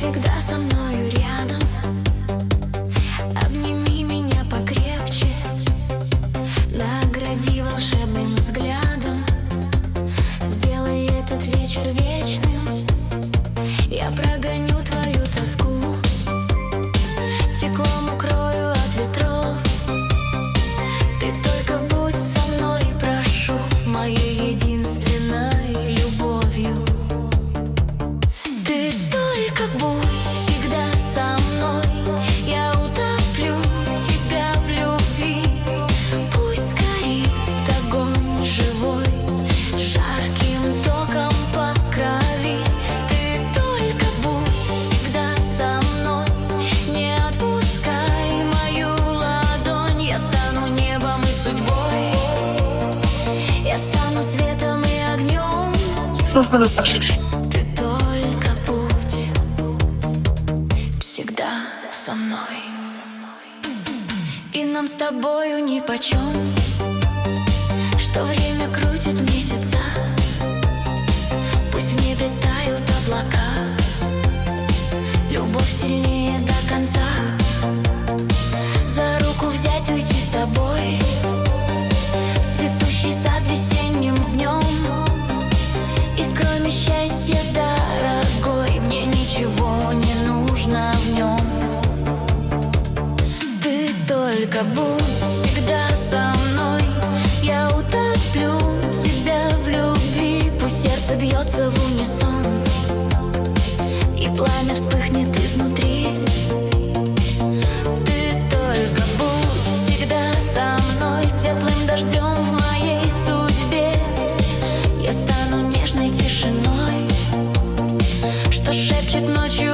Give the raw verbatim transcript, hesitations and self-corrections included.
всегда со мною рядом. Обними меня покрепче, награди волшебным взглядом. Сделай этот вечер вечным, я прогоню твою тоску, теплом укрою от ветров. Ты только будь со мной, прошу, моей единственной любовью. Ты только будь всегда со мной, я утоплю тебя в любви. Пусть горит огонь живой, жарким током по крови. Ты только будь всегда со мной, не отпускай мою ладонь. Я стану небом и судьбой, я стану светом и огнем. Создано сошедший. Ты только будь всегда со мной, и нам с тобою нипочем, что время крутит месяца. Пусть в небе тают облака, любовь сильнее до конца. За руку взять, уйти с тобой в цветущий сад весенним днем. И кроме счастья, дорогой, мне ничего не нужно в нем. Ты только будь всегда со мной, я утоплю тебя в любви. Пусть сердце бьется в унисон, и пламя вспыхнет изнутри. Ты только будь всегда со мной, светлым дождем в моей судьбе. Я стану нежной тишиной, что шепчет ночью